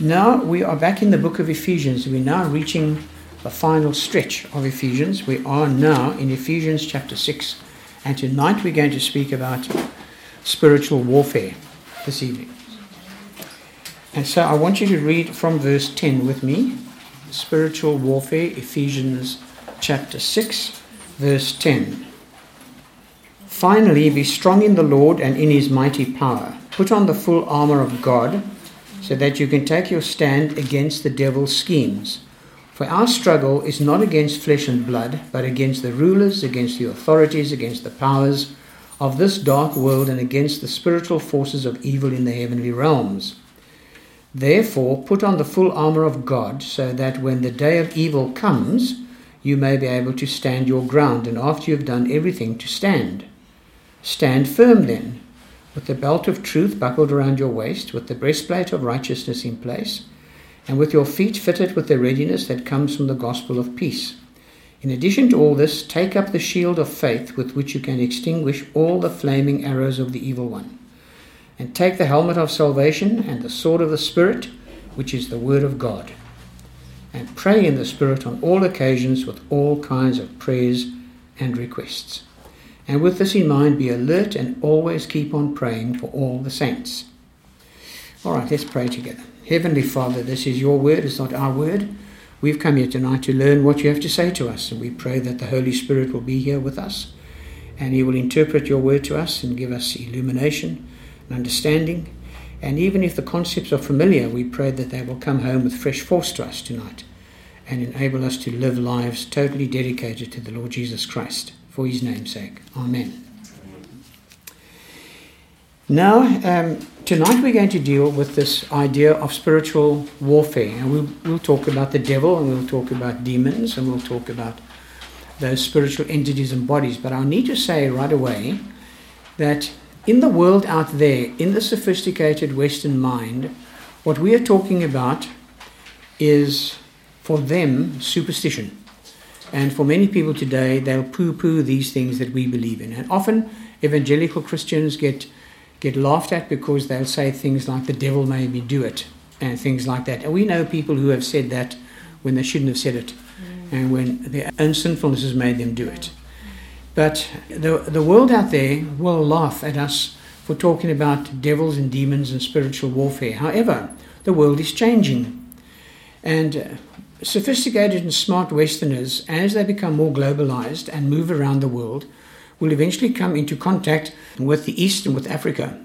Now we are back in the book of Ephesians. We're now reaching the final stretch of Ephesians. We are now in Ephesians chapter 6. And tonight we're going to speak about spiritual warfare this evening. And so I want you to read from verse 10 with me. Spiritual warfare, Ephesians chapter 6, verse 10. Finally, be strong in the Lord and in his mighty power. Put on the full armor of God, so that you can take your stand against the devil's schemes. For our struggle is not against flesh and blood, but against the rulers, against the authorities, against the powers of this dark world, and against the spiritual forces of evil in the heavenly realms. Therefore, put on the full armor of God, so that when the day of evil comes, you may be able to stand your ground, and after you have done everything, to stand. Stand firm then, with the belt of truth buckled around your waist, with the breastplate of righteousness in place, and with your feet fitted with the readiness that comes from the gospel of peace. In addition to all this, take up the shield of faith with which you can extinguish all the flaming arrows of the evil one. And take the helmet of salvation and the sword of the Spirit, which is the word of God. And pray in the Spirit on all occasions with all kinds of prayers and requests. And with this in mind, be alert and always keep on praying for all the saints. All right, let's pray together. Heavenly Father, this is your word, it's not our word. We've come here tonight to learn what you have to say to us, and we pray that the Holy Spirit will be here with us, and he will interpret your word to us and give us illumination and understanding. And even if the concepts are familiar, we pray that they will come home with fresh force to us tonight and enable us to live lives totally dedicated to the Lord Jesus Christ. For his name's sake. Amen. Now, tonight we're going to deal with this idea of spiritual warfare. And we'll talk about the devil, and we'll talk about demons, and we'll talk about those spiritual entities and bodies. But I need to say right away that in the world out there, in the sophisticated Western mind, what we are talking about is, for them, superstition. And for many people today, they'll poo-poo these things that we believe in. And often evangelical Christians get laughed at because they'll say things like, the devil made me do it, and things like that. And we know people who have said that when they shouldn't have said it, and when their own sinfulness has made them do it. But the world out there will laugh at us for talking about devils and demons and spiritual warfare. However, the world is changing. And sophisticated and smart Westerners, as they become more globalized and move around the world, will eventually come into contact with the East and with Africa.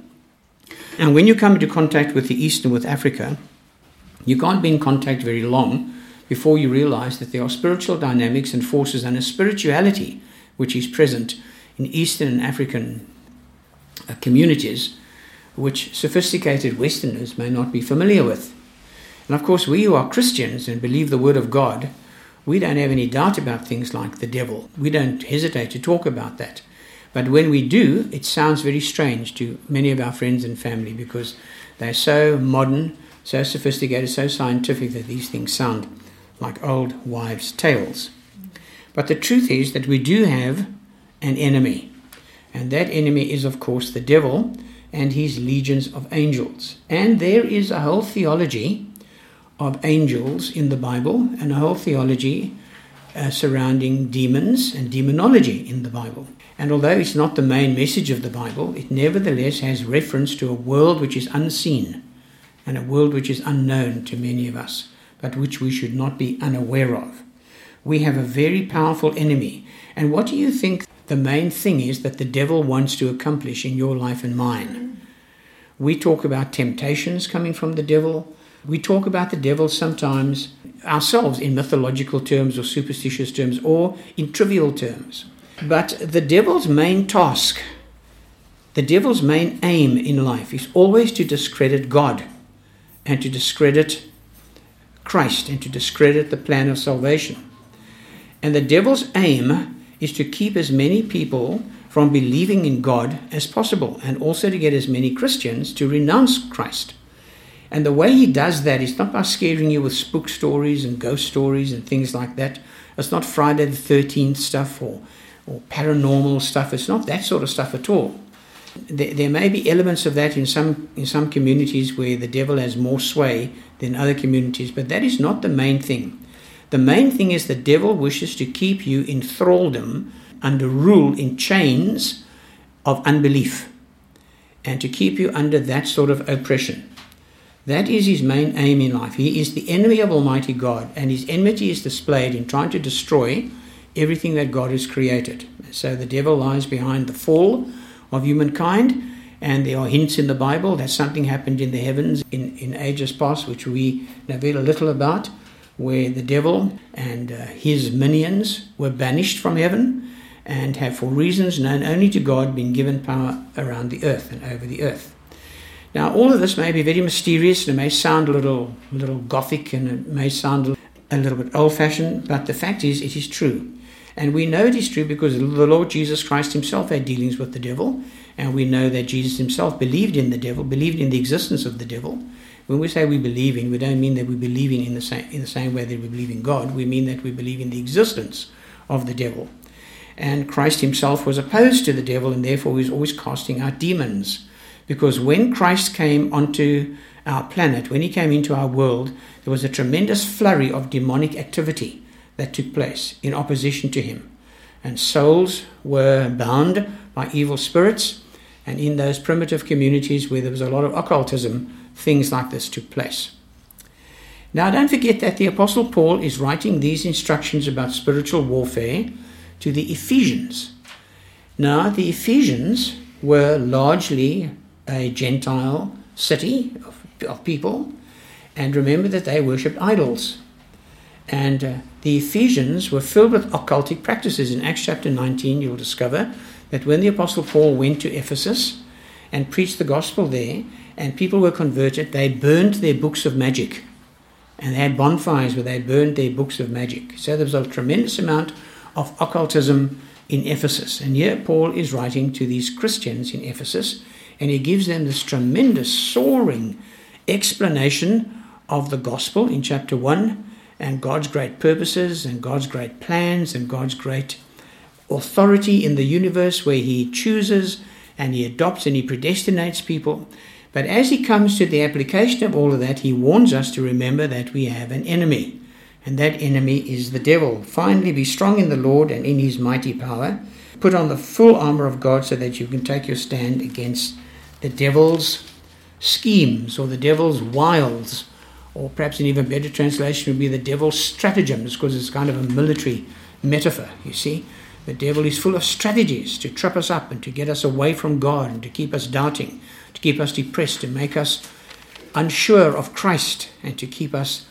And when you come into contact with the East and with Africa, you can't be in contact very long before you realize that there are spiritual dynamics and forces and a spirituality which is present in Eastern and African communities, which sophisticated Westerners may not be familiar with. And of course, we who are Christians and believe the word of God, we don't have any doubt about things like the devil. We don't hesitate to talk about that. But when we do, it sounds very strange to many of our friends and family because they're so modern, so sophisticated, so scientific that these things sound like old wives' tales. But the truth is that we do have an enemy. And that enemy is, of course, the devil and his legions of angels. And there is a whole theology of angels in the Bible and a whole theology surrounding demons and demonology in the Bible. And although it's not the main message of the Bible, it nevertheless has reference to a world which is unseen and a world which is unknown to many of us, but which we should not be unaware of. We have a very powerful enemy. And what do you think the main thing is that the devil wants to accomplish in your life and mine? We talk about temptations coming from the devil. We talk about the devil sometimes ourselves in mythological terms or superstitious terms or in trivial terms. But the devil's main task, the devil's main aim in life is always to discredit God and to discredit Christ and to discredit the plan of salvation. And the devil's aim is to keep as many people from believing in God as possible and also to get as many Christians to renounce Christ. And the way he does that is not by scaring you with spook stories and ghost stories and things like that. It's not Friday the 13th stuff or paranormal stuff. It's not that sort of stuff at all. There may be elements of that in some communities where the devil has more sway than other communities, but that is not the main thing. The main thing is the devil wishes to keep you in thraldom, under rule, in chains of unbelief, and to keep you under that sort of oppression. That is his main aim in life. He is the enemy of Almighty God, and his enmity is displayed in trying to destroy everything that God has created. So the devil lies behind the fall of humankind, and there are hints in the Bible that something happened in the heavens in ages past, which we know very little about, where the devil and his minions were banished from heaven and have, for reasons known only to God, been given power around the earth and over the earth. Now, all of this may be very mysterious, and it may sound a little gothic, and it may sound a little bit old-fashioned, but the fact is, it is true. And we know it is true because the Lord Jesus Christ himself had dealings with the devil, and we know that Jesus himself believed in the devil, believed in the existence of the devil. When we say we believe in, we don't mean that we believe in the same way that we believe in God. We mean that we believe in the existence of the devil. And Christ himself was opposed to the devil, and therefore he was always casting out demons. Because when Christ came onto our planet, when he came into our world, there was a tremendous flurry of demonic activity that took place in opposition to him. And souls were bound by evil spirits, and in those primitive communities where there was a lot of occultism, things like this took place. Now, don't forget that the Apostle Paul is writing these instructions about spiritual warfare to the Ephesians. Now, the Ephesians were largely a Gentile city of people, and remember that they worshipped idols. And the Ephesians were filled with occultic practices. In Acts chapter 19, you'll discover that when the Apostle Paul went to Ephesus and preached the gospel there, and people were converted, they burned their books of magic. And they had bonfires where they burned their books of magic. So there was a tremendous amount of occultism in Ephesus. And here Paul is writing to these Christians in Ephesus, and he gives them this tremendous, soaring explanation of the gospel in chapter 1, and God's great purposes and God's great plans and God's great authority in the universe, where he chooses and he adopts and he predestinates people. But as he comes to the application of all of that, he warns us to remember that we have an enemy, and that enemy is the devil. Finally, be strong in the Lord and in his mighty power. Put on the full armor of God so that you can take your stand against the devil's schemes or the devil's wiles, or perhaps an even better translation would be the devil's stratagems, because it's kind of a military metaphor, you see. The devil is full of strategies to trip us up and to get us away from God and to keep us doubting, to keep us depressed, to make us unsure of Christ, and to keep us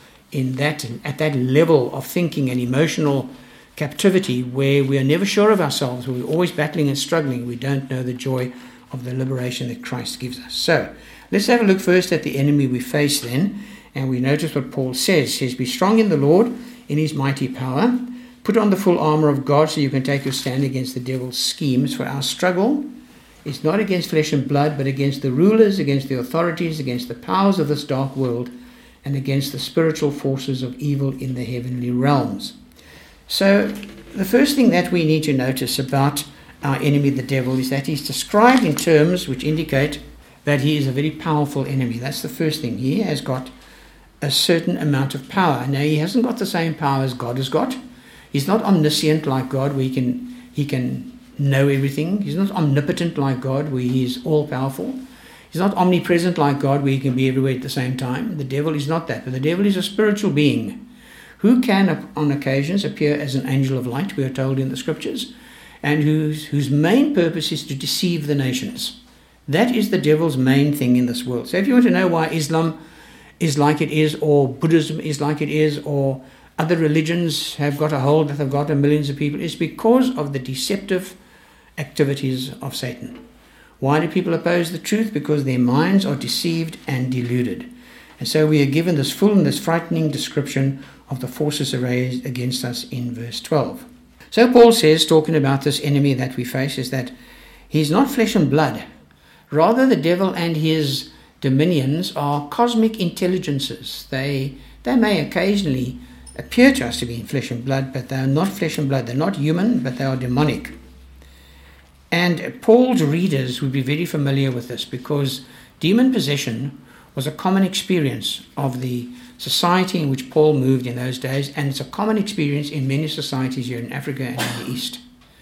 at that level of thinking and emotional captivity where we are never sure of ourselves, where we're always battling and struggling. We don't know the joy of the liberation that Christ gives us. So let's have a look first at the enemy we face then, and we notice what Paul says. He says, be strong in the Lord, in his mighty power. Put on the full armor of God so you can take your stand against the devil's schemes. For our struggle is not against flesh and blood, but against the rulers, against the authorities, against the powers of this dark world, and against the spiritual forces of evil in the heavenly realms. So the first thing that we need to notice about our enemy, the devil, is that he's described in terms which indicate that he is a very powerful enemy. That's the first thing. He has got a certain amount of power. Now, he hasn't got the same power as God has got. He's not omniscient like God, where he can know everything. He's not omnipotent like God, where he is all-powerful. He's not omnipresent like God, where he can be everywhere at the same time. The devil is not that. But the devil is a spiritual being who can, on occasions, appear as an angel of light, we are told in the scriptures, and whose main purpose is to deceive the nations. That is the devil's main thing in this world. So if you want to know why Islam is like it is, or Buddhism is like it is, or other religions have got a hold that have got millions of people, it's because of the deceptive activities of Satan. Why do people oppose the truth? Because their minds are deceived and deluded. And so we are given this full and this frightening description of the forces arrayed against us in verse 12. So Paul says, talking about this enemy that we face, is that he's not flesh and blood. Rather, the devil and his dominions are cosmic intelligences. They may occasionally appear to us to be in flesh and blood, but they are not flesh and blood. They're not human, but they are demonic. And Paul's readers would be very familiar with this, because demon possession was a common experience of the society in which Paul moved in those days, and it's a common experience in many societies here in Africa and in the East.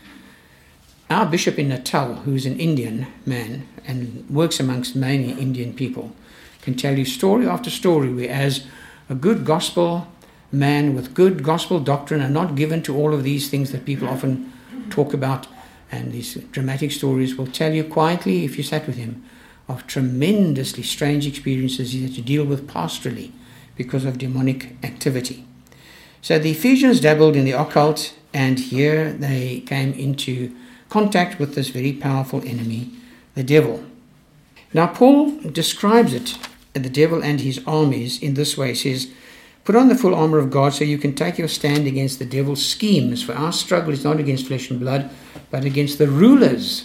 Our bishop in Natal, who's an Indian man and works amongst mainly Indian people, can tell you story after story where, as a good gospel man with good gospel doctrine and not given to all of these things that people often talk about, and these dramatic stories, will tell you quietly, if you sat with him, of tremendously strange experiences he had to deal with pastorally because of demonic activity. So the Ephesians dabbled in the occult, and here they came into contact with this very powerful enemy, the devil. Now Paul describes it, the devil and his armies, in this way. He says, "Put on the full armor of God so you can take your stand against the devil's schemes. For our struggle is not against flesh and blood, but against the rulers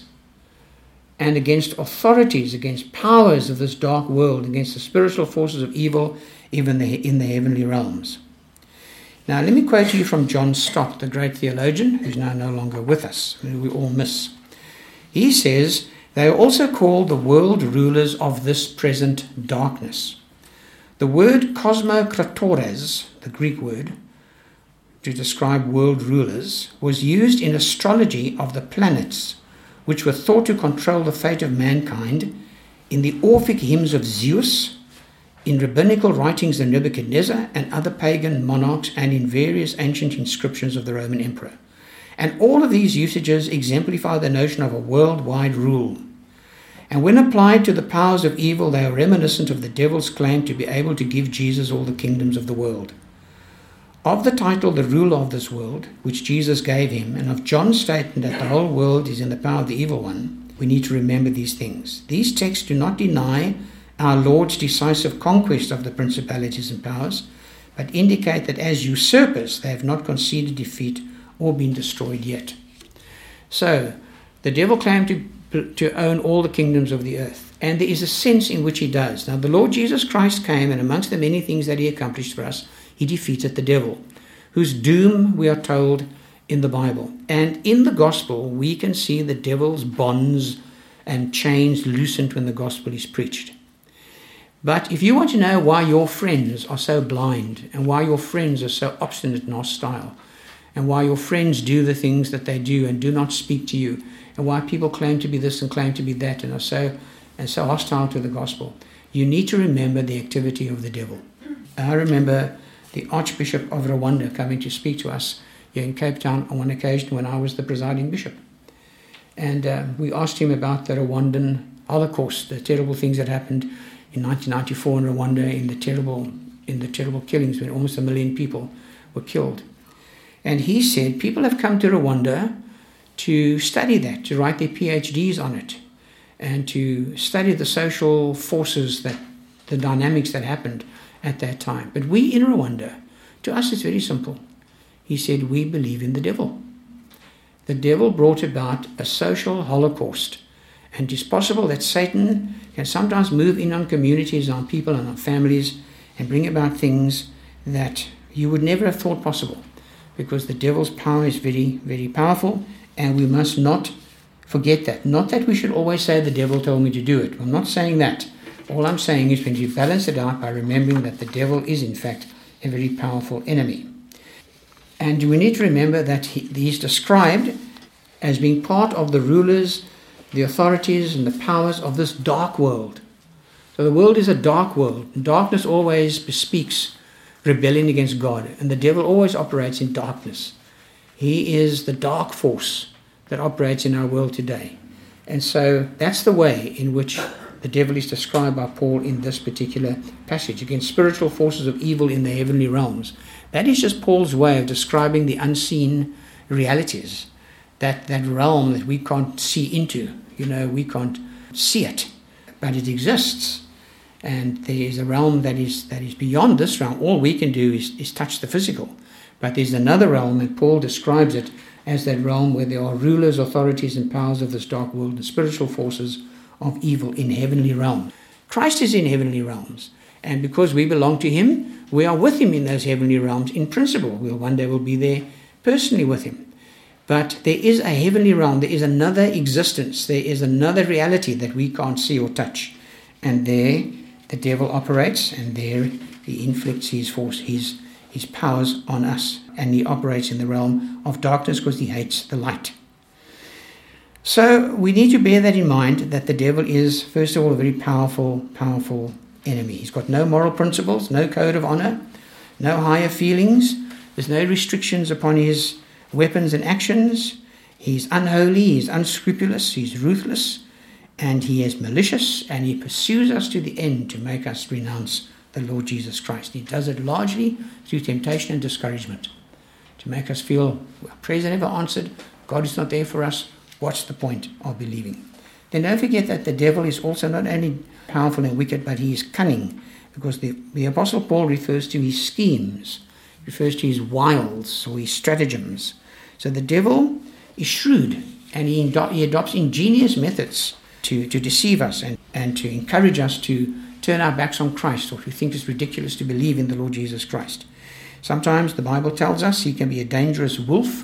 and against authorities, against powers of this dark world, against the spiritual forces of evil, even in the heavenly realms." Now let me quote to you from John Stott, the great theologian, who's now no longer with us, who we all miss. He says, "They are also called the world rulers of this present darkness. The word cosmokratores, the Greek word, to describe world rulers, was used in astrology of the planets, which were thought to control the fate of mankind, in the Orphic hymns of Zeus, in rabbinical writings of Nebuchadnezzar and other pagan monarchs, and in various ancient inscriptions of the Roman emperor. And all of these usages exemplify the notion of a worldwide rule. And when applied to the powers of evil, they are reminiscent of the devil's claim to be able to give Jesus all the kingdoms of the world. Of the title, the ruler of this world, which Jesus gave him, and of John's statement that the whole world is in the power of the evil one, we need to remember these things. These texts do not deny our Lord's decisive conquest of the principalities and powers, but indicate that as usurpers they have not conceded defeat or been destroyed yet. So, the devil claimed to own all the kingdoms of the earth, and there is a sense in which he does. Now, the Lord Jesus Christ came, and amongst the many things that he accomplished for us, he defeated the devil, whose doom we are told in the Bible. And in the gospel, we can see the devil's bonds and chains loosened when the gospel is preached. But if you want to know why your friends are so blind, and why your friends are so obstinate and hostile, and why your friends do the things that they do and do not speak to you, and why people claim to be this and claim to be that and are so hostile to the gospel, you need to remember the activity of the devil. I remember the Archbishop of Rwanda coming to speak to us here in Cape Town on one occasion when I was the presiding bishop. And we asked him about the Rwandan Holocaust, the terrible things that happened in 1994 in Rwanda, in the terrible killings when almost 1 million people were killed. And he said people have come to Rwanda to study that, to write their PhDs on it, and to study the social forces, the dynamics that happened at that time. But we in Rwanda, to us it's very simple. He said, we believe in the devil. The devil brought about a social holocaust. And it is possible that Satan can sometimes move in on communities, on people and on families, and bring about things that you would never have thought possible, because the devil's power is very, very powerful, and we must not forget that. Not that we should always say the devil told me to do it. I'm not saying that. All I'm saying is when you balance it out by remembering that the devil is in fact a very powerful enemy. And we need to remember that he's described as being part of the rulers, the authorities and the powers of this dark world. So the world is a dark world. Darkness always bespeaks rebellion against God, and the devil always operates in darkness. He is the dark force that operates in our world today. And so that's the way in which the devil is described by Paul in this particular passage, against spiritual forces of evil in the heavenly realms. That is just Paul's way of describing the unseen realities, that realm that we can't see into. We can't see it, but it exists. And there is a realm that is beyond this realm. All we can do is touch the physical. But there's another realm, and Paul describes it as that realm where there are rulers, authorities, and powers of this dark world, and spiritual forces of evil in heavenly realms. Christ is in heavenly realms, and because we belong to him, we are with him in those heavenly realms in principle. One day we'll be there personally with him. But there is a heavenly realm, there is another existence, there is another reality that we can't see or touch. And there the devil operates, and there he inflicts his force, his powers on us. And he operates in the realm of darkness because he hates the light. So we need to bear that in mind, that the devil is, first of all, a very powerful enemy. He's got no moral principles, no code of honor, no higher feelings. There's no restrictions upon his weapons and actions. He's unholy, he's unscrupulous, he's ruthless, and he is malicious, and he pursues us to the end to make us renounce the Lord Jesus Christ. He does it largely through temptation and discouragement, to make us feel our prayers are never answered, God is not there for us, what's the point of believing? Then don't forget that the devil is also not only powerful and wicked, but he is cunning, because the Apostle Paul refers to his schemes, refers to his wiles or his stratagems. So the devil is shrewd, and he adopts ingenious methods to deceive us and to encourage us to turn our backs on Christ, or to think it's ridiculous to believe in the Lord Jesus Christ. Sometimes the Bible tells us he can be a dangerous wolf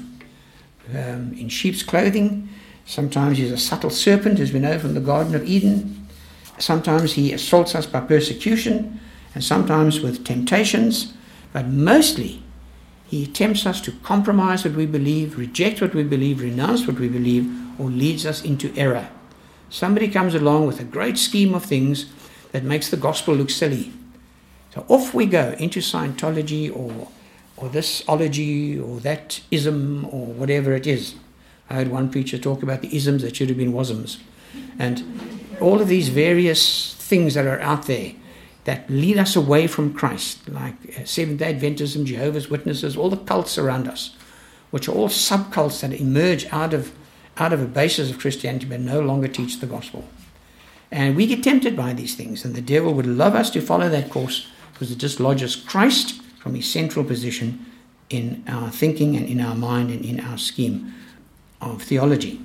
in sheep's clothing. Sometimes he's a subtle serpent, as we know from the Garden of Eden. Sometimes he assaults us by persecution, and sometimes with temptations. But mostly, he tempts us to compromise what we believe, reject what we believe, renounce what we believe, or leads us into error. Somebody comes along with a great scheme of things that makes the gospel look silly. So off we go into Scientology or this ology or that ism or whatever it is. I heard one preacher talk about the isms that should have been wasms. And all of these various things that are out there that lead us away from Christ, like Seventh-day Adventism, Jehovah's Witnesses, all the cults around us, which are all subcults that emerge out of a basis of Christianity but no longer teach the gospel. And we get tempted by these things, and the devil would love us to follow that course because it dislodges Christ from his central position in our thinking and in our mind and in our scheme of theology.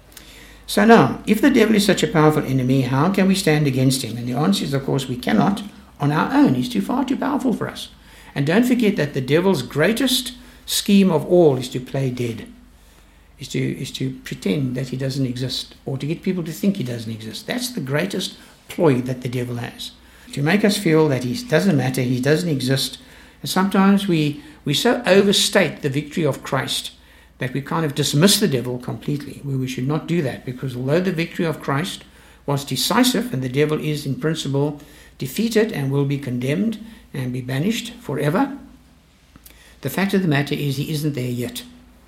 So now, if the devil is such a powerful enemy, how can we stand against him? And the answer is, of course, we cannot on our own. He's too powerful for us. And don't forget that the devil's greatest scheme of all is to play dead, is to pretend that he doesn't exist, or to get people to think he doesn't exist. That's the greatest ploy that the devil has, to make us feel that he doesn't matter, he doesn't exist. And sometimes we so overstate the victory of Christ that we kind of dismiss the devil completely, where we should not do that, because although the victory of Christ was decisive, and the devil is in principle defeated and will be condemned and be banished forever, the fact of the matter is he isn't there yet.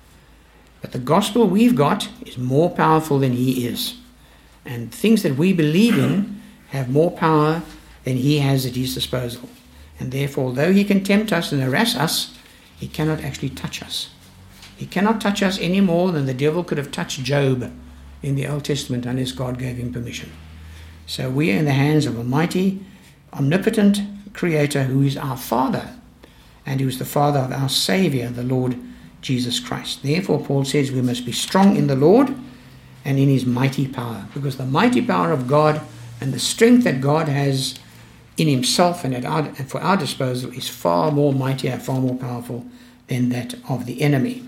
But the gospel we've got is more powerful than he is. And things that we believe in have more power than he has at his disposal. And therefore, although he can tempt us and harass us, he cannot actually touch us. He cannot touch us any more than the devil could have touched Job in the Old Testament unless God gave him permission. So we are in the hands of a mighty, omnipotent Creator who is our Father, and who is the Father of our Savior, the Lord Jesus Christ. Therefore, Paul says we must be strong in the Lord and in his mighty power, because the mighty power of God and the strength that God has in himself and for our disposal is far more mightier, far more powerful than that of the enemy.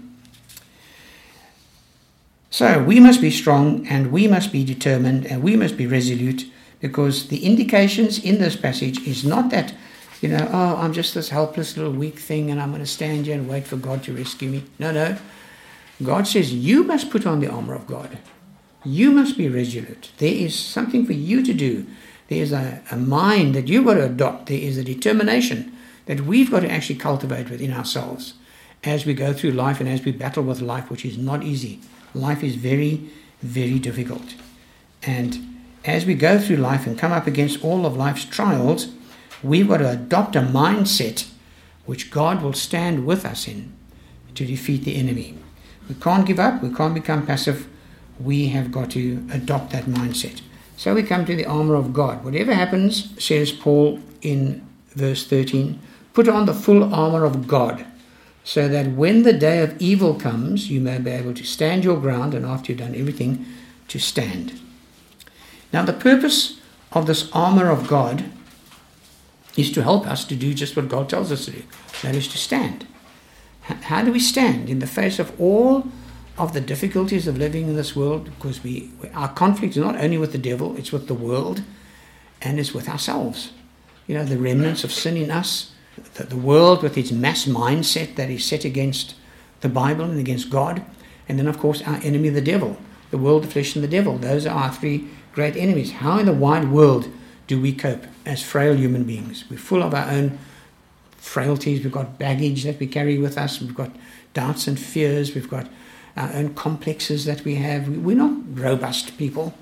So we must be strong, and we must be determined, and we must be resolute, because the indications in this passage is not that, I'm just this helpless little weak thing and I'm going to stand here and wait for God to rescue me. No. God says you must put on the armor of God. You must be resolute. There is something for you to do. There is a mind that you've got to adopt. There is a determination that we've got to actually cultivate within ourselves as we go through life and as we battle with life, which is not easy. Life is very, very difficult. And as we go through life and come up against all of life's trials, we've got to adopt a mindset which God will stand with us in to defeat the enemy. We can't give up. We can't become passive. We have got to adopt that mindset. So we come to the armor of God. Whatever happens, says Paul in verse 13, put on the full armor of God, so that when the day of evil comes, you may be able to stand your ground, and after you've done everything, to stand. Now, the purpose of this armor of God is to help us to do just what God tells us to do. That is to stand. How do we stand in the face of all of the difficulties of living in this world, because our conflict is not only with the devil, it's with the world, and it's with ourselves. You know, the remnants of sin in us, the world with its mass mindset that is set against the Bible and against God, and then of course our enemy, the devil, the world, the flesh, and the devil. Those are our three great enemies. How in the wide world do we cope as frail human beings? We're full of our own frailties. We've got baggage that we carry with us. We've got doubts and fears. We've got our own complexes that we have. We're not robust people.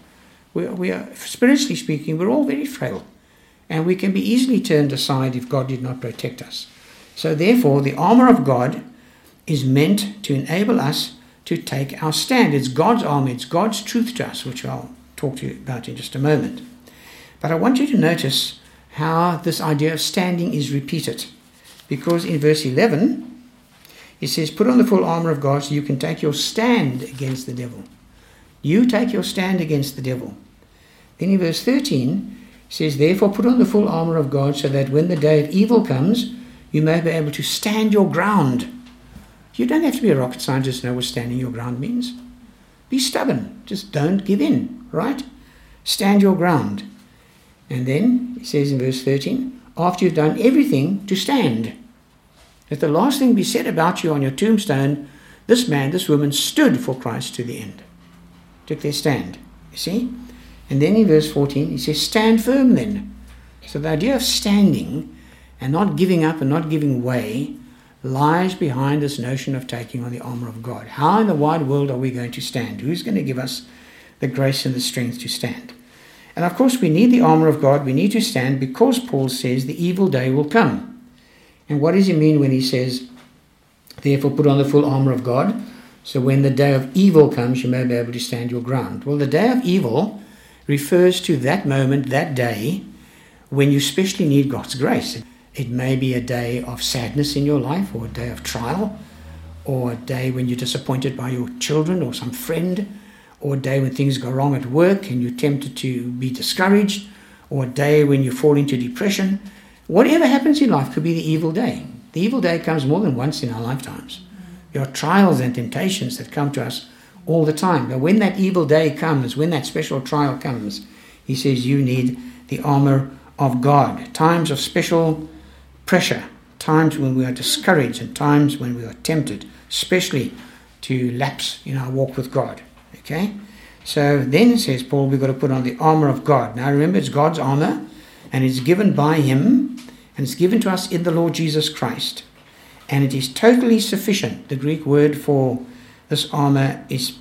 We are, spiritually speaking, we're all very frail. And we can be easily turned aside if God did not protect us. So therefore, the armor of God is meant to enable us to take our stand. It's God's armor. It's God's truth to us, which I'll talk to you about in just a moment. But I want you to notice how this idea of standing is repeated. Because in verse 11, it says, put on the full armor of God so you can take your stand against the devil. You take your stand against the devil. Then in verse 13, it says, therefore put on the full armor of God so that when the day of evil comes, you may be able to stand your ground. You don't have to be a rocket scientist to know what standing your ground means. Be stubborn. Just don't give in, right? Stand your ground. And then it says in verse 13, after you've done everything to stand. Let the last thing be said about you on your tombstone, this man, this woman stood for Christ to the end. Took their stand. You see? And then in verse 14, he says, stand firm then. So the idea of standing and not giving up and not giving way lies behind this notion of taking on the armor of God. How in the wide world are we going to stand? Who's going to give us the grace and the strength to stand? And of course, we need the armor of God. We need to stand because Paul says the evil day will come. And what does he mean when he says, therefore put on the full armor of God, so when the day of evil comes, you may be able to stand your ground? Well, the day of evil refers to that moment, that day, when you especially need God's grace. It may be a day of sadness in your life, or a day of trial, or a day when you're disappointed by your children or some friend, or a day when things go wrong at work and you're tempted to be discouraged, or a day when you fall into depression. Whatever happens in life could be the evil day. The evil day comes more than once in our lifetimes. There are trials and temptations that come to us all the time. But when that evil day comes, when that special trial comes, he says you need the armor of God. Times of special pressure, times when we are discouraged, and times when we are tempted, especially to lapse in our walk with God. Okay? So then, says Paul, we've got to put on the armor of God. Now remember, it's God's armor, and it's given by him, and it's given to us in the Lord Jesus Christ. And it is totally sufficient. The Greek word for this armor is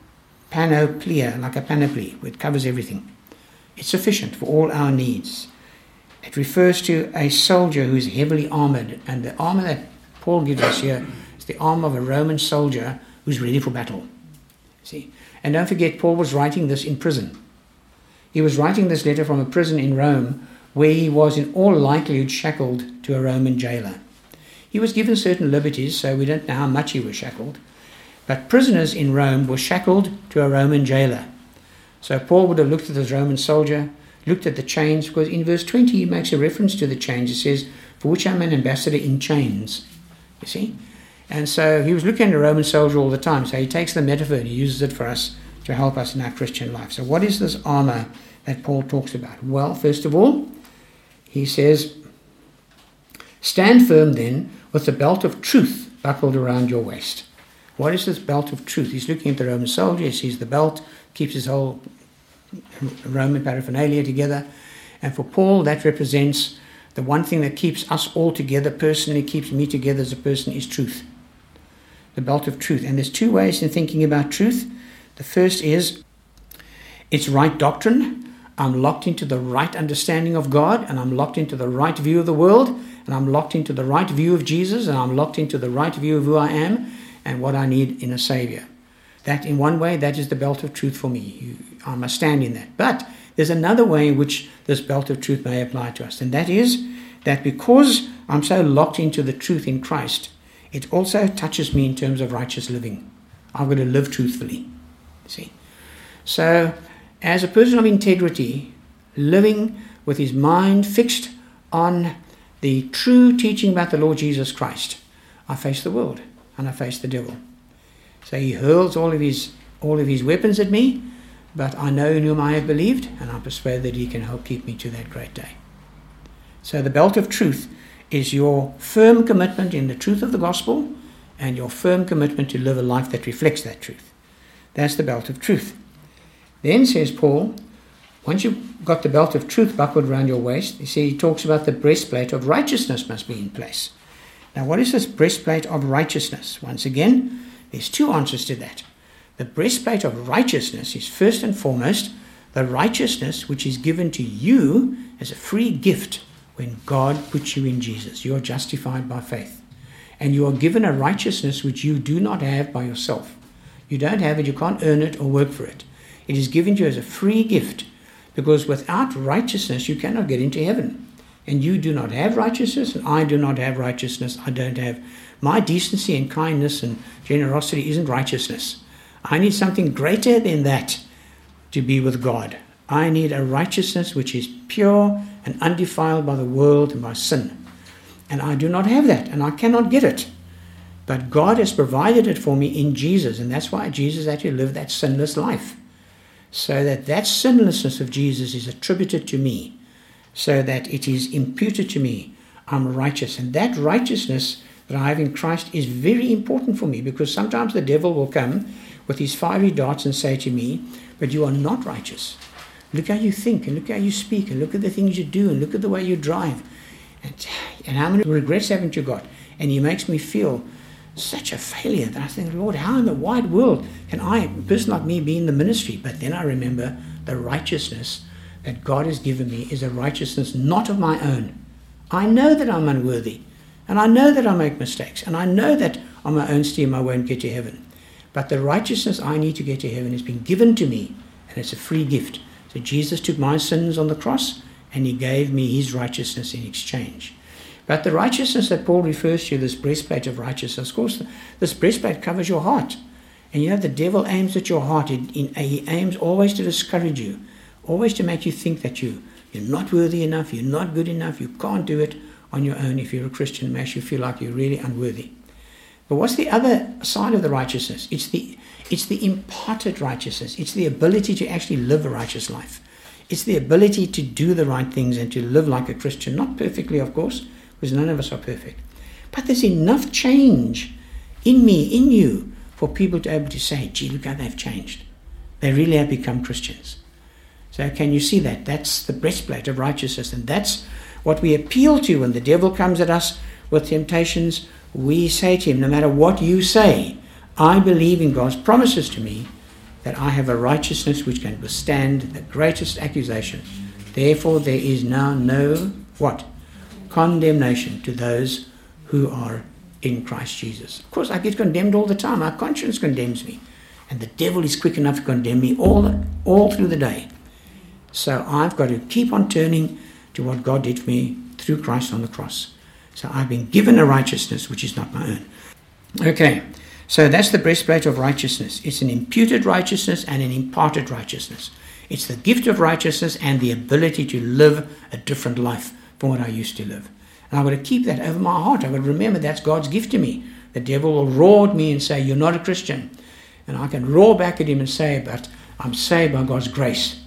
panoplia, like a panoply. It covers everything. It's sufficient for all our needs. It refers to a soldier who is heavily armored. And the armor that Paul gives us here is the armor of a Roman soldier who's ready for battle. See? And don't forget, Paul was writing this in prison. He was writing this letter from a prison in Rome, where he was in all likelihood shackled to a Roman jailer. He was given certain liberties, so we don't know how much he was shackled. But prisoners in Rome were shackled to a Roman jailer. So Paul would have looked at this Roman soldier, looked at the chains, because in verse 20 he makes a reference to the chains. It says, for which I'm an ambassador in chains. You see? And so he was looking at a Roman soldier all the time. So he takes the metaphor and he uses it for us to help us in our Christian life. So what is this armor that Paul talks about? Well, first of all, he says, stand firm then with the belt of truth buckled around your waist. What is this belt of truth? He's looking at the Roman soldier. He sees the belt, keeps his whole Roman paraphernalia together. And for Paul, that represents the one thing that keeps us all together, personally keeps me together as a person, is truth. The belt of truth. And there's two ways in thinking about truth. The first is it's right doctrine. I'm locked into the right understanding of God, and I'm locked into the right view of the world, and I'm locked into the right view of Jesus, and I'm locked into the right view of who I am and what I need in a Savior. That, in one way, that is the belt of truth for me. I must stand in that. But there's another way in which this belt of truth may apply to us, and that is that because I'm so locked into the truth in Christ, it also touches me in terms of righteous living. I've got to live truthfully. See? So, as a person of integrity, living with his mind fixed on the true teaching about the Lord Jesus Christ, I face the world and I face the devil. So he hurls all of his weapons at me, but I know in whom I have believed, and I'm persuaded that he can help keep me to that great day. So the belt of truth is your firm commitment in the truth of the gospel and your firm commitment to live a life that reflects that truth. That's the belt of truth. Then, says Paul, once you've got the belt of truth buckled around your waist, you see, he talks about the breastplate of righteousness must be in place. Now, what is this breastplate of righteousness? Once again, there's two answers to that. The breastplate of righteousness is first and foremost the righteousness which is given to you as a free gift when God puts you in Jesus. You are justified by faith. And you are given a righteousness which you do not have by yourself. You don't have it, you can't earn it or work for it. It is given to you as a free gift, because without righteousness you cannot get into heaven. And you do not have righteousness, and I do not have righteousness. I don't have. My decency and kindness and generosity isn't righteousness. I need something greater than that to be with God. I need a righteousness which is pure and undefiled by the world and by sin. And I do not have that, and I cannot get it. But God has provided it for me in Jesus, and that's why Jesus had to live that sinless life. So that sinlessness of Jesus is attributed to me, so that it is imputed to me. I'm righteous. And that righteousness that I have in Christ is very important for me, because sometimes the devil will come with his fiery darts and say to me, but you are not righteous. Look how you think, and look how you speak, and look at the things you do, and look at the way you drive. And how many regrets haven't you got? And he makes me feel such a failure that I think, Lord, how in the wide world can a person like me be in the ministry? But then I remember the righteousness that God has given me is a righteousness not of my own. I know that I'm unworthy, and I know that I make mistakes, and I know that on my own steam I won't get to heaven. But the righteousness I need to get to heaven has been given to me, and it's a free gift. So Jesus took my sins on the cross, and he gave me his righteousness in exchange. But the righteousness that Paul refers to, this breastplate of righteousness, of course, this breastplate covers your heart. And you know, the devil aims at your heart. He aims always to discourage you, always to make you think that you're not worthy enough, you're not good enough, you can't do it on your own. If you're a Christian, it makes you feel like you're really unworthy. But what's the other side of the righteousness? It's the imparted righteousness. It's the ability to actually live a righteous life. It's the ability to do the right things and to live like a Christian. Not perfectly, of course, because none of us are perfect. But there's enough change in me, in you, for people to be able to say, gee, look how they've changed. They really have become Christians. So can you see that? That's the breastplate of righteousness. And that's what we appeal to when the devil comes at us with temptations. We say to him, no matter what you say, I believe in God's promises to me that I have a righteousness which can withstand the greatest accusation. Therefore, there is now no, what? Condemnation to those who are in Christ Jesus. Of course, I get condemned all the time. My conscience condemns me. And the devil is quick enough to condemn me all through the day. So I've got to keep on turning to what God did for me through Christ on the cross. So I've been given a righteousness which is not my own. Okay, so that's the breastplate of righteousness. It's an imputed righteousness and an imparted righteousness. It's the gift of righteousness and the ability to live a different life from what I used to live. And I've got to keep that over my heart. I've got to remember that's God's gift to me. The devil will roar at me and say, you're not a Christian. And I can roar back at him and say, but I'm saved by God's grace.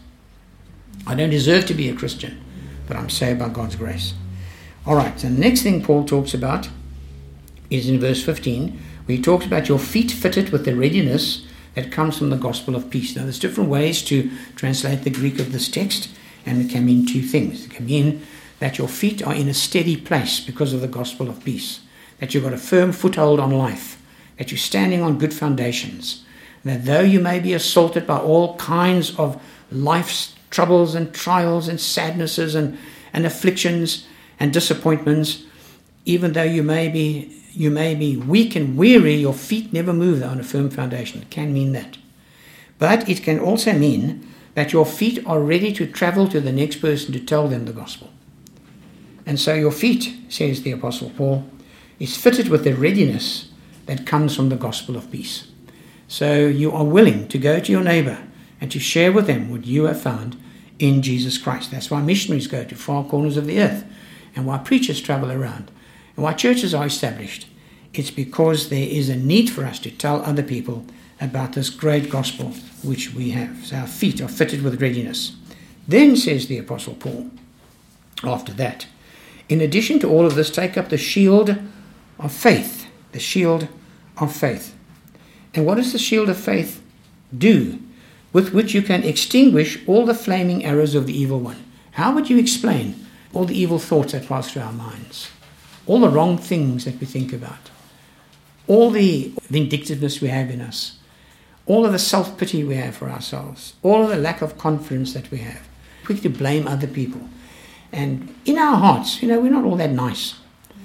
I don't deserve to be a Christian, but I'm saved by God's grace. All right, so the next thing Paul talks about is in verse 15, where he talks about your feet fitted with the readiness that comes from the gospel of peace. Now, there's different ways to translate the Greek of this text, and it can mean two things. It can mean that your feet are in a steady place because of the gospel of peace, that you've got a firm foothold on life, that you're standing on good foundations, that though you may be assaulted by all kinds of life's troubles and trials and sadnesses and afflictions and disappointments, even though you may be weak and weary, your feet never move on a firm foundation. It can mean that. But it can also mean that your feet are ready to travel to the next person to tell them the gospel. And so your feet, says the Apostle Paul, is fitted with the readiness that comes from the gospel of peace. So you are willing to go to your neighbor and to share with them what you have found in Jesus Christ. That's why missionaries go to far corners of the earth, and why preachers travel around, and why churches are established, It's because there is a need for us to tell other people about this great gospel which we have. So our feet are fitted with readiness. Then, says the Apostle Paul, after that, in addition to all of this, take up the shield of faith. The shield of faith. And what does the shield of faith do? With which you can extinguish all the flaming arrows of the evil one. How would you explain all the evil thoughts that pass through our minds? All the wrong things that we think about? All the vindictiveness we have in us? All of the self-pity we have for ourselves? All of the lack of confidence that we have? Quick to blame other people. And in our hearts, we're not all that nice.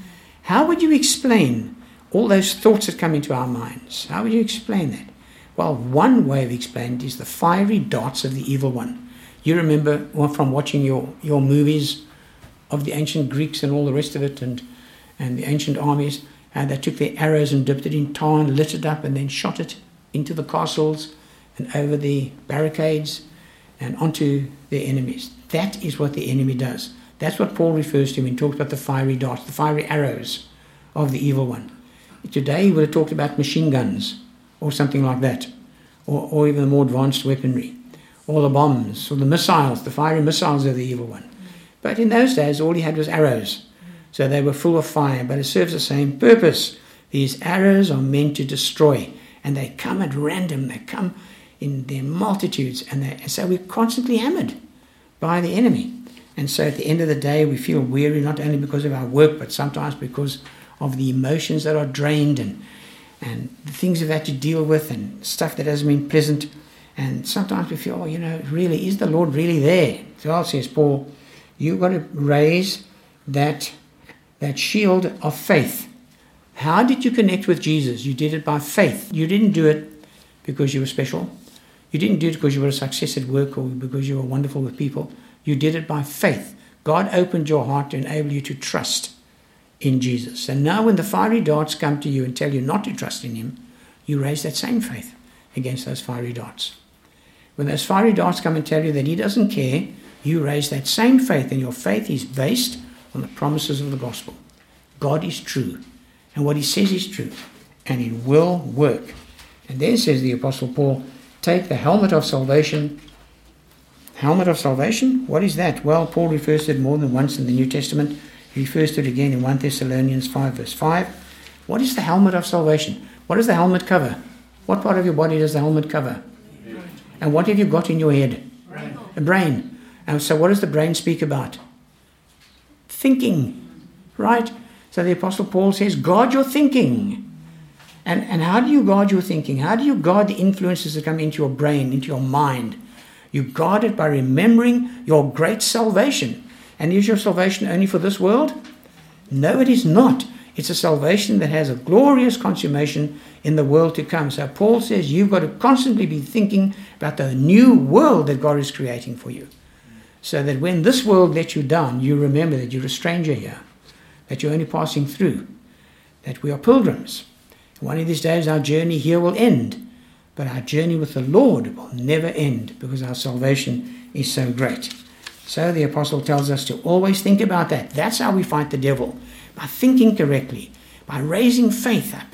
How would you explain all those thoughts that come into our minds? How would you explain that? Well, one way of explaining it is the fiery darts of the evil one. You remember from watching your movies of the ancient Greeks and all the rest of it, and the ancient armies, how they took their arrows and dipped it in tar and lit it up and then shot it into the castles and over the barricades and onto their enemies. That is what the enemy does. That's what Paul refers to when he talks about the fiery darts, the fiery arrows of the evil one. Today he would have talked about machine guns or something like that, or even the more advanced weaponry, or the bombs, or the missiles, the fiery missiles of the evil one. But in those days all he had was arrows. So they were full of fire, but it serves the same purpose. These arrows are meant to destroy, and they come at random. They come in their multitudes, and so we're constantly hammered by the enemy. And so at the end of the day, we feel weary, not only because of our work, but sometimes because of the emotions that are drained and the things we've had to deal with and stuff that hasn't been pleasant. And sometimes we feel, really, is the Lord really there? So, says Paul, you've got to raise that shield of faith. How did you connect with Jesus? You did it by faith. You didn't do it because you were special. You didn't do it because you were a success at work or because you were wonderful with people. You did it by faith. God opened your heart to enable you to trust in Jesus. And now when the fiery darts come to you and tell you not to trust in him, you raise that same faith against those fiery darts. When those fiery darts come and tell you that he doesn't care, you raise that same faith, and your faith is based on the promises of the gospel. God is true, and what he says is true, and it will work. And then says the Apostle Paul, take the helmet of salvation. Helmet of salvation? What is that? Well, Paul refers to it more than once in the New Testament. He refers to it again in 1 Thessalonians 5 verse 5. What is the helmet of salvation? What does the helmet cover? What part of your body does the helmet cover? And what have you got in your head? A brain. And so what does the brain speak about? Thinking. Right? So the Apostle Paul says, guard your thinking. And how do you guard your thinking? How do you guard the influences that come into your brain, into your mind? You guard it by remembering your great salvation. And is your salvation only for this world? No, it is not. It's a salvation that has a glorious consummation in the world to come. So Paul says you've got to constantly be thinking about the new world that God is creating for you. So that when this world lets you down, you remember that you're a stranger here, that you're only passing through, that we are pilgrims. One of these days our journey here will end, but our journey with the Lord will never end because our salvation is so great. So the apostle tells us to always think about that. That's how we fight the devil. By thinking correctly, by raising faith up,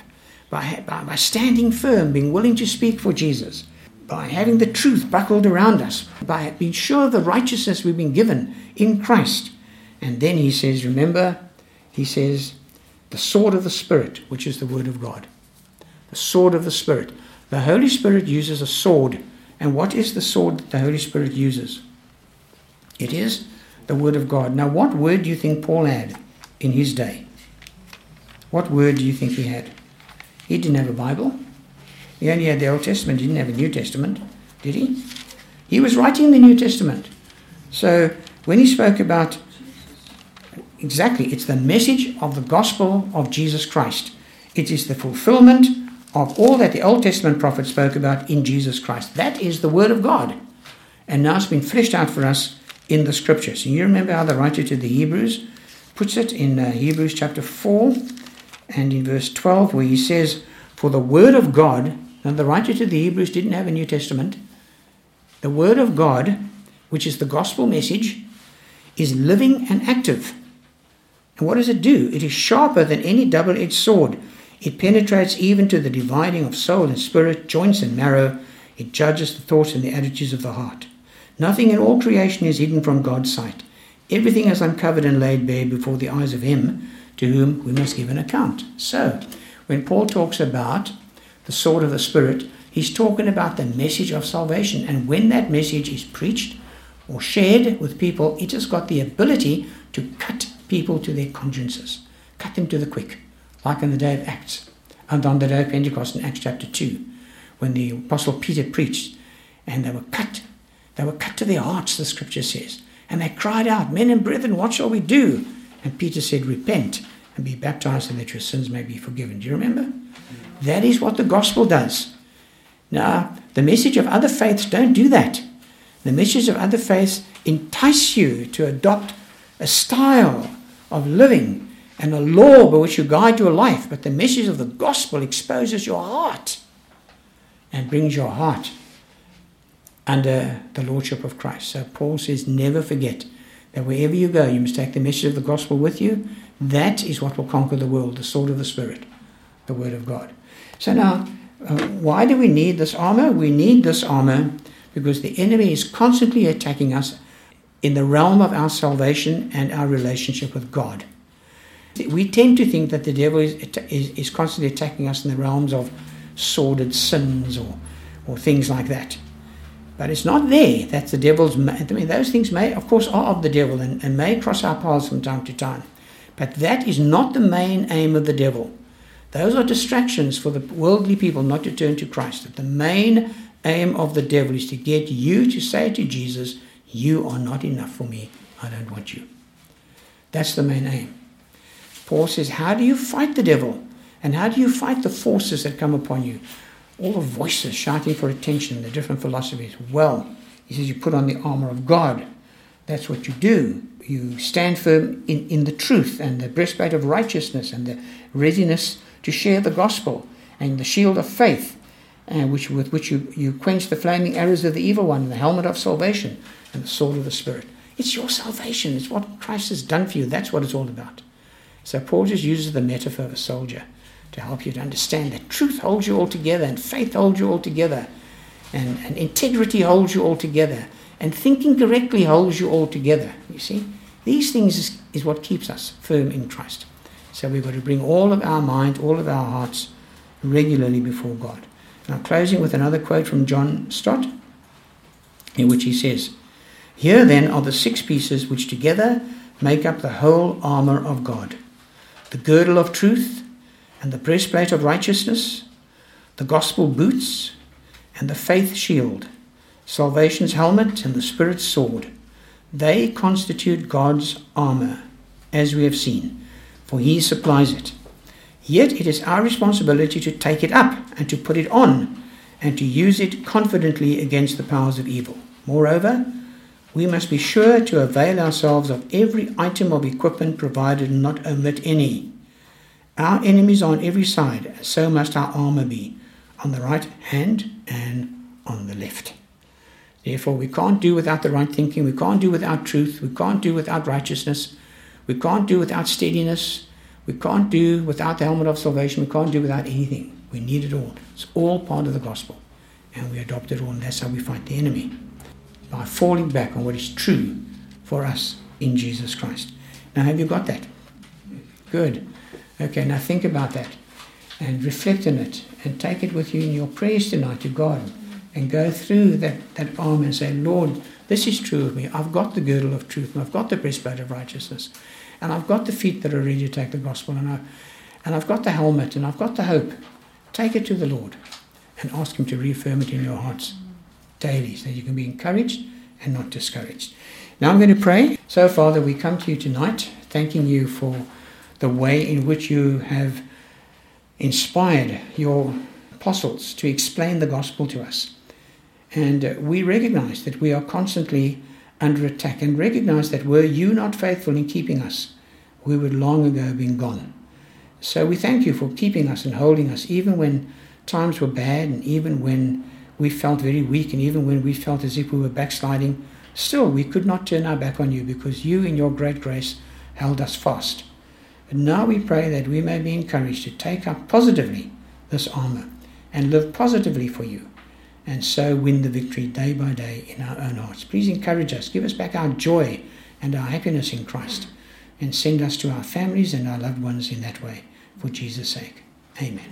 by standing firm, being willing to speak for Jesus, by having the truth buckled around us, by being sure of the righteousness we've been given in Christ. And then he says, remember, he says, the sword of the Spirit, which is the word of God. The sword of the Spirit. The Holy Spirit uses a sword. And what is the sword that the Holy Spirit uses? It is the word of God. Now, what word do you think Paul had in his day? What word do you think he had? He didn't have a Bible. He only had the Old Testament. He didn't have a New Testament, did he? He was writing the New Testament. So when he spoke about, exactly, it's the message of the gospel of Jesus Christ. It is the fulfillment of all that the Old Testament prophet spoke about in Jesus Christ. That is the word of God. And now it's been fleshed out for us in the scriptures. And you remember how the writer to the Hebrews puts it in Hebrews chapter 4 and in verse 12, where he says, for the word of God, and the writer to the Hebrews didn't have a New Testament, the word of God, which is the gospel message, is living and active. And what does it do? It is sharper than any double-edged sword. It penetrates even to the dividing of soul and spirit, joints and marrow. It judges the thoughts and the attitudes of the heart. Nothing in all creation is hidden from God's sight. Everything is uncovered and laid bare before the eyes of him to whom we must give an account. So, when Paul talks about the sword of the Spirit, he's talking about the message of salvation. And when that message is preached or shared with people, it has got the ability to cut people to their consciences, cut them to the quick, like in the day of Acts, and on the day of Pentecost in Acts chapter 2, when the Apostle Peter preached, and they were cut to their hearts, the scripture says, and they cried out, "Men and brethren, what shall we do?" And Peter said, "Repent and be baptized so that your sins may be forgiven." Do you remember? That is what the gospel does. Now, the message of other faiths don't do that. The message of other faiths entice you to adopt a style of living and a law by which you guide your life. But the message of the gospel exposes your heart and brings your heart under the lordship of Christ. So Paul says, never forget that wherever you go, you must take the message of the gospel with you. That is what will conquer the world, the sword of the Spirit, the word of God. So now, why do we need this armor? We need this armor because the enemy is constantly attacking us in the realm of our salvation and our relationship with God. We tend to think that the devil is constantly attacking us in the realms of sordid sins or things like that. But it's not there. That's the devil's... those things may, of course, are of the devil and may cross our paths from time to time. But that is not the main aim of the devil. Those are distractions for the worldly people not to turn to Christ. That the main aim of the devil is to get you to say to Jesus, "You are not enough for me. I don't want you." That's the main aim. Paul says, how do you fight the devil? And how do you fight the forces that come upon you? All the voices shouting for attention, the different philosophies. Well, he says you put on the armor of God. That's what you do. You stand firm in the truth and the breastplate of righteousness and the readiness to share the gospel and the shield of faith, with which you quench the flaming arrows of the evil one, and the helmet of salvation and the sword of the Spirit. It's your salvation. It's what Christ has done for you. That's what it's all about. So Paul just uses the metaphor of a soldier to help you to understand that truth holds you all together, and faith holds you all together, and integrity holds you all together, and thinking correctly holds you all together. You see, these things is what keeps us firm in Christ. So we've got to bring all of our mind, all of our hearts regularly before God. Now, closing with another quote from John Stott, in which he says, "Here then are the 6 pieces which together make up the whole armor of God: the girdle of truth, and the breastplate of righteousness, the gospel boots, and the faith shield, salvation's helmet, and the Spirit's sword. They constitute God's armor, as we have seen, for he supplies it. Yet it is our responsibility to take it up and to put it on and to use it confidently against the powers of evil. Moreover, we must be sure to avail ourselves of every item of equipment provided and not omit any. Our enemies are on every side, so must our armor be, on the right hand and on the left. Therefore, we can't do without the right thinking, we can't do without truth, we can't do without righteousness, we can't do without steadiness, we can't do without the helmet of salvation, we can't do without anything. We need it all. It's all part of the gospel, and we adopt it all, and that's how we fight the enemy, by falling back on what is true for us in Jesus Christ. Now, have you got that? Good. Okay, now think about that and reflect on it and take it with you in your prayers tonight to God and go through that armor and say, Lord, this is true of me. I've got the girdle of truth and I've got the breastplate of righteousness and I've got the feet that are ready to take the gospel and I've got the helmet and I've got the hope. Take it to the Lord and ask him to reaffirm it in your hearts daily so that you can be encouraged and not discouraged. Now I'm going to pray. So, Father, we come to you tonight thanking you for the way in which you have inspired your apostles to explain the gospel to us. And we recognize that we are constantly under attack and recognize that were you not faithful in keeping us, we would long ago have been gone. So we thank you for keeping us and holding us, even when times were bad and even when we felt very weak and even when we felt as if we were backsliding. Still, we could not turn our back on you because you, in your great grace, held us fast. But now we pray that we may be encouraged to take up positively this armor and live positively for you, and so win the victory day by day in our own hearts. Please encourage us. Give us back our joy and our happiness in Christ, and send us to our families and our loved ones in that way, for Jesus' sake. Amen.